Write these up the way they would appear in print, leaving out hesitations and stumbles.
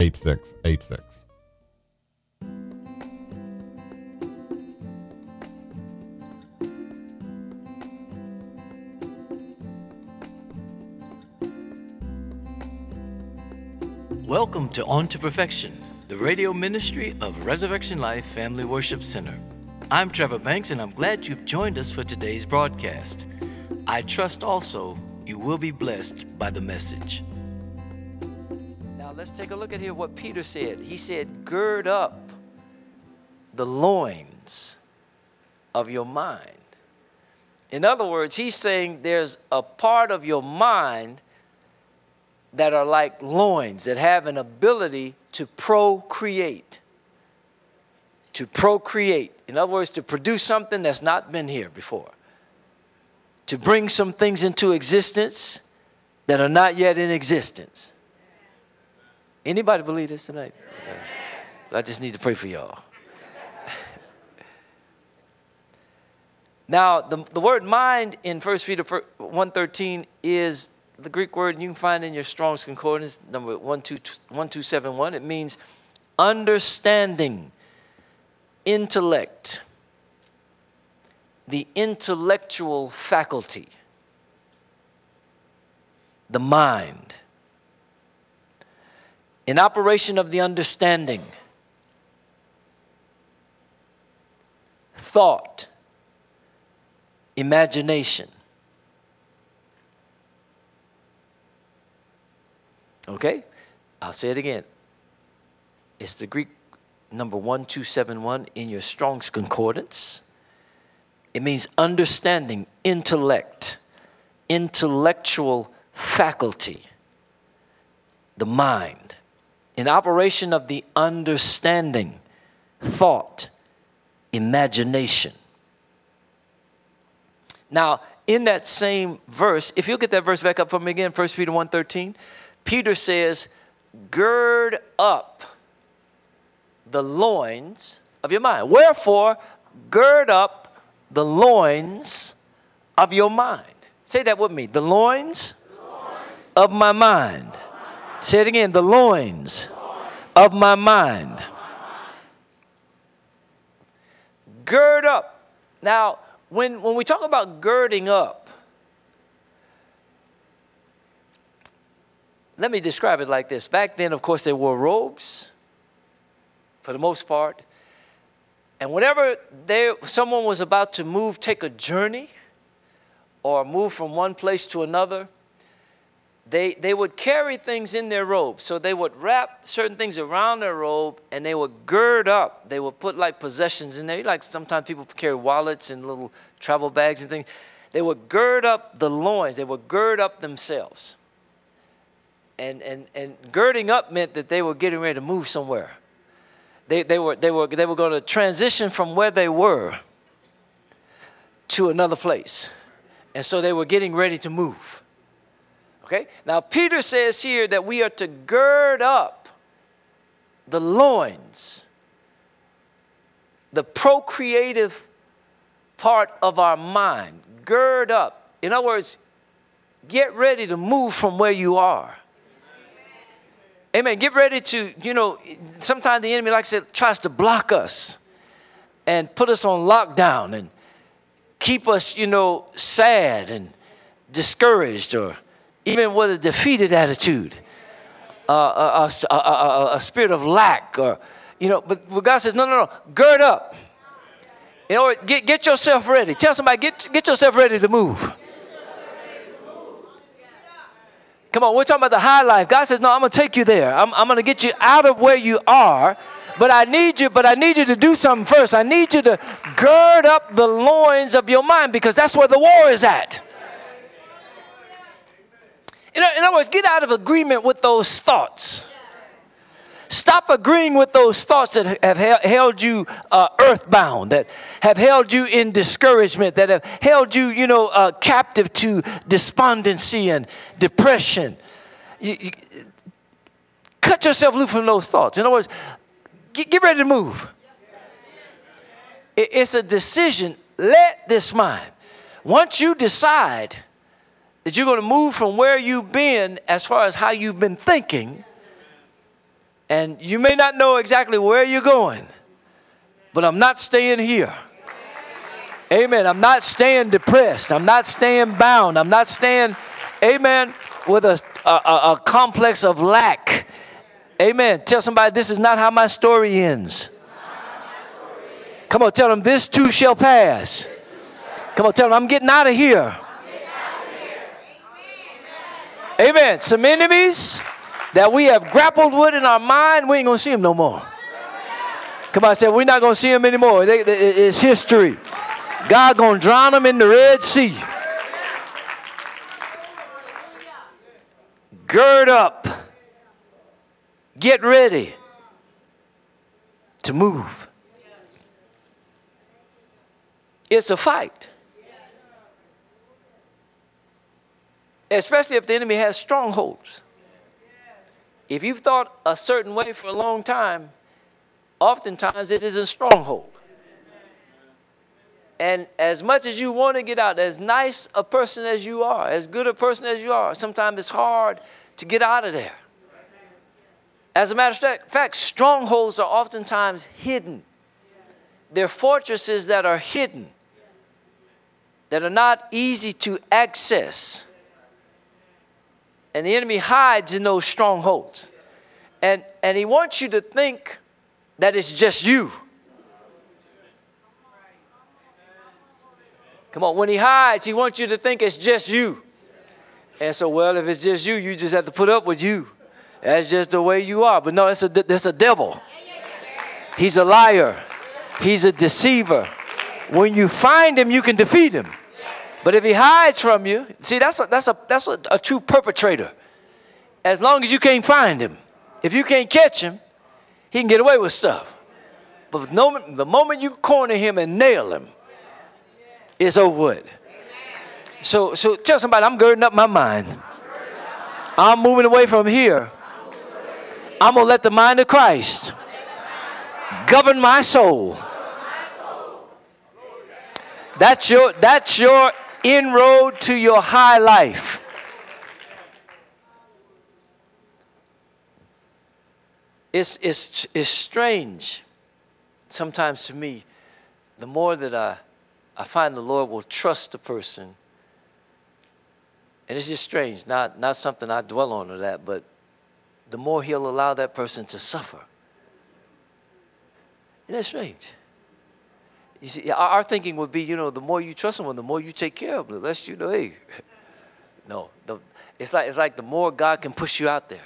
8686. Welcome to On to Perfection, the radio ministry of Resurrection Life Family Worship Center. I'm Trevor Banks, and I'm glad you've joined us for today's broadcast. I trust also you will be blessed by the message. Now let's take a look at here what Peter said. He said, gird up the loins of your mind. In other words, he's saying there's a part of your mind that are like loins, that have an ability to procreate. To procreate. In other words, to produce something that's not been here before. To bring some things into existence that are not yet in existence. Anybody believe this tonight? I just need to pray for y'all. Now, the word mind in 1 Peter 1:13 is the Greek word you can find in your Strong's Concordance, number 1271. It means understanding, intellect, the intellectual faculty, the mind. In operation of the understanding, thought, imagination. Okay? I'll say it again. It's the Greek number 1271 in your Strong's Concordance. It means understanding, intellect, intellectual faculty, the mind. In operation of the understanding, thought, imagination. Now, in that same verse, if you'll get that verse back up for me again, 1 Peter 1:13, Peter says, gird up the loins of your mind. Wherefore, gird up the loins of your mind. Say that with me. The loins of my mind. Say it again. The loins of my mind. Gird up. Now, when we talk about girding up, let me describe it like this. Back then, of course, they wore robes for the most part. And whenever someone was about to move, take a journey, or move from one place to another, they would carry things in their robe. So they would wrap certain things around their robe, and they would gird up. They would put like possessions in there. Like sometimes people carry wallets and little travel bags and things. They would gird up the loins. They would gird up themselves. And girding up meant that they were getting ready to move somewhere. They were going to transition from where they were to another place. And so they were getting ready to move. Okay? Now Peter says here that we are to gird up the loins, the procreative part of our mind. Gird up. In other words, get ready to move from where you are. Amen. Get ready to, sometimes the enemy, like I said, tries to block us and put us on lockdown and keep us, sad and discouraged, or even with a defeated attitude, a spirit of lack, or, but God says, no, gird up. Get yourself ready. Tell somebody, get yourself ready to move. Come on, we're talking about the high life. God says, no, I'm going to take you there. I'm going to get you out of where you are. But I need you to do something first. I need you to gird up the loins of your mind, because that's where the war is at. In other words, get out of agreement with those thoughts. Stop agreeing with those thoughts that have held you earthbound, that have held you in discouragement, that have held you, captive to despondency and depression. You cut yourself loose from those thoughts. In other words, get ready to move. It's a decision. Let this mind. Once you decide that you're going to move from where you've been as far as how you've been thinking, And you may not know exactly where you're going, but I'm not staying here. Amen. I'm not staying depressed. I'm not staying bound. I'm not staying, amen, with a complex of lack. Amen. Tell somebody, this is not how my story ends. Come on, tell them, this too shall pass. Come on, tell them, I'm getting out of here. Amen. Some enemies that we have grappled with in our mind, we ain't going to see them no more. Come on, I said, we're not going to see them anymore. It's history. God going to drown them in the Red Sea. Gird up. Get ready to move. It's a fight. Especially if the enemy has strongholds. If you've thought a certain way for a long time, oftentimes it is a stronghold. And as much as you want to get out, as nice a person as you are, as good a person as you are, sometimes it's hard to get out of there. As a matter of fact, strongholds are oftentimes hidden. They're fortresses that are hidden, that are not easy to access. And the enemy hides in those strongholds. And he wants you to think that it's just you. Come on, when he hides, he wants you to think it's just you. And so, well, if it's just you, you just have to put up with you. That's just the way you are. But no, that's a devil. He's a liar. He's a deceiver. When you find him, you can defeat him. But if he hides from you, see, that's a true perpetrator. As long as you can't find him. If you can't catch him, he can get away with stuff. But the moment you corner him and nail him, it's over with. So tell somebody, I'm girding up my mind. I'm moving away from here. I'm going to let the mind of Christ govern my soul. That's your inroad to your high life. It's strange sometimes to me, the more that I find the Lord will trust a person. And it's just strange, not something I dwell on or that, but the more he'll allow that person to suffer. Isn't that strange? You see, our thinking would be, the more you trust someone, the more you take care of them, the less you know, hey. No, it's like the more God can push you out there.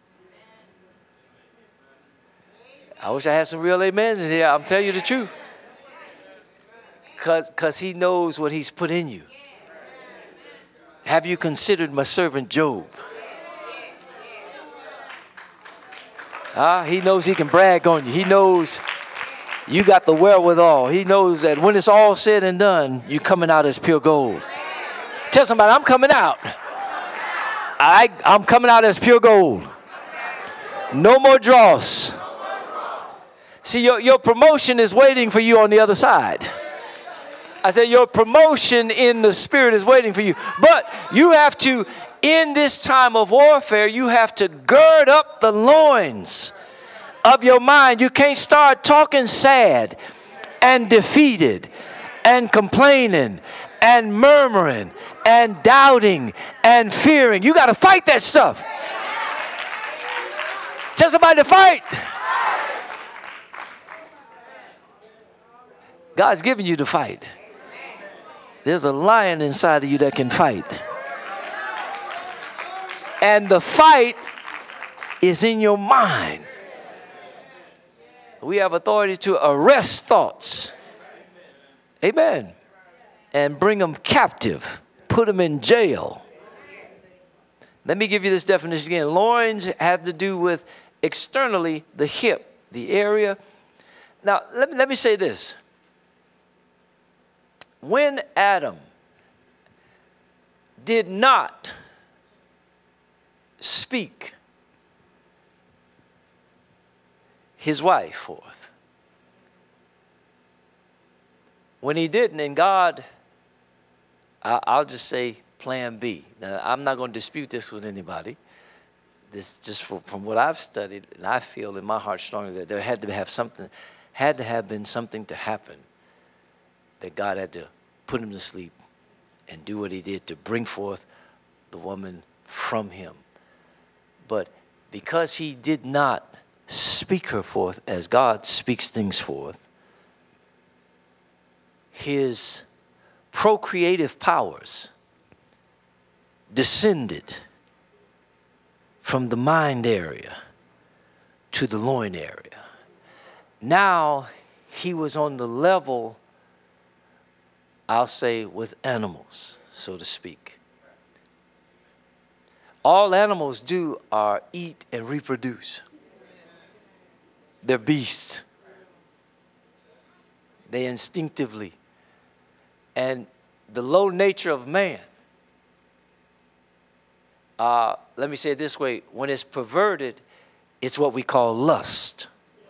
I wish I had some real amens in here. I'm telling you the truth. Because he knows what he's put in you. Have you considered my servant Job? He knows he can brag on you. He knows you got the wherewithal. He knows that when it's all said and done, you're coming out as pure gold. Tell somebody, I'm coming out. I'm coming out as pure gold. No more dross. See, your promotion is waiting for you on the other side. I said your promotion in the spirit is waiting for you. But you have to, in this time of warfare, you have to gird up the loins of your mind. You can't start talking sad and defeated and complaining and murmuring and doubting and fearing. You got to fight that stuff. Tell somebody to fight. God's given you to fight. There's a lion inside of you that can fight. And the fight is in your mind. We have authority to arrest thoughts. Amen. And bring them captive. Put them in jail. Let me give you this definition again. Loins have to do with externally the hip, the area. Now, let me say this. When Adam did not speak his wife forth, when he didn't, and God, I'll just say plan B. Now, I'm not going to dispute this with anybody. this just from what I've studied, and I feel in my heart strongly that there had to have been something to happen, that God had to put him to sleep and do what he did to bring forth the woman from him. But because he did not speak her forth as God speaks things forth, his procreative powers descended from the mind area to the loin area. Now he was on the level, I'll say, with animals, so to speak. All animals do are eat and reproduce. They're beasts. They instinctively. And the low nature of man, let me say it this way, when it's perverted, it's what we call lust.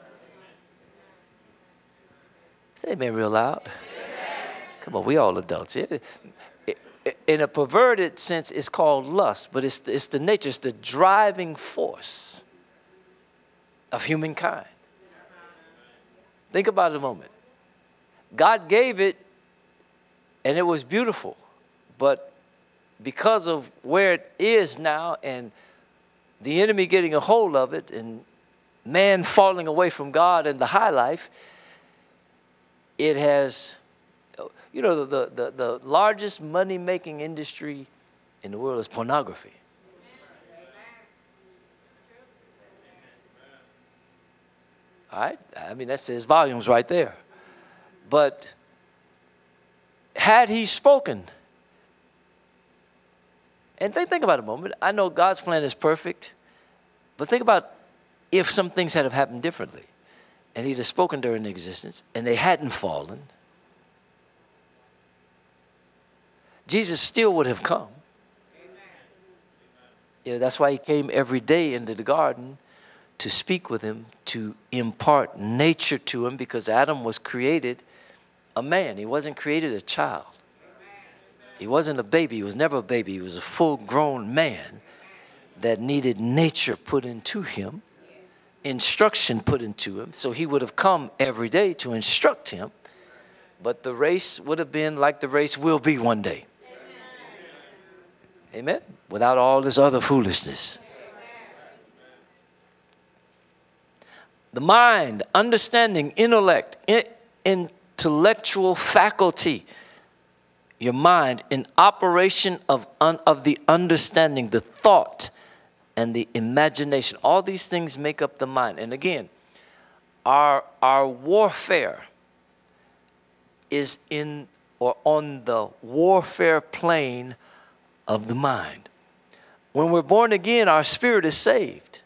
Say amen real loud. Come on, we all adults. In a perverted sense, it's called lust, but it's the nature, it's the driving force of humankind. Think about it a moment. God gave it, and it was beautiful, but because of where it is now and the enemy getting a hold of it and man falling away from God and the high life, it has, you know, the largest money-making industry in the world is pornography. All right? I mean, that says volumes right there. But had he spoken, and think about it a moment. I know God's plan is perfect, but think about if some things had have happened differently, and he'd have spoken during existence, and they hadn't fallen, Jesus still would have come. Yeah, that's why he came every day into the garden to speak with him, to impart nature to him, because Adam was created a man. He wasn't created a child. He wasn't a baby. He was never a baby. He was a full-grown man that needed nature put into him, instruction put into him. So he would have come every day to instruct him, but the race would have been like the race will be one day. Amen? Without all this other foolishness. The mind, understanding, intellect, intellectual faculty, your mind in operation of the understanding, the thought, and the imagination. All these things make up the mind. And again, our warfare is in or on the warfare plane of the mind. When we're born again, our spirit is saved.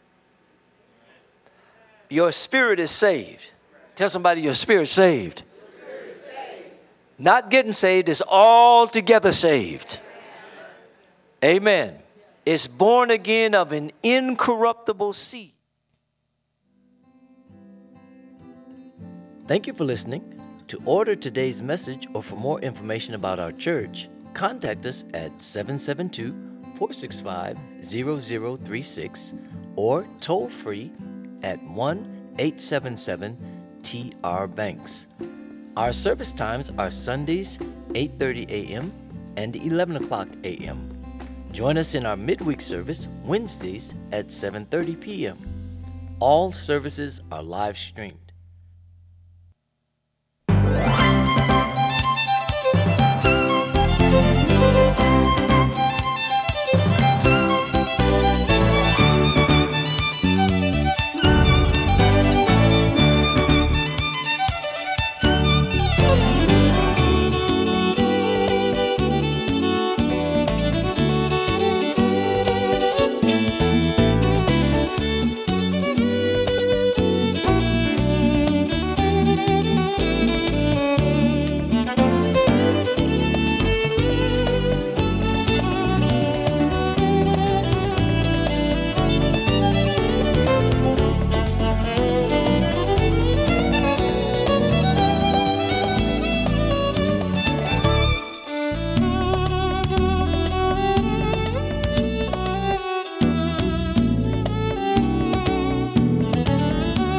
Your spirit is saved. Tell somebody your spirit's saved. Not getting saved, is altogether saved. Amen. It's born again of an incorruptible seed. Thank you for listening. To order today's message or for more information about our church, contact us at 772-465-0036 or toll free at 1-877-TR-BANKS. Our service times are Sundays, 8:30 a.m. and 11 o'clock a.m. Join us in our midweek service, Wednesdays at 7:30 p.m. All services are live streamed.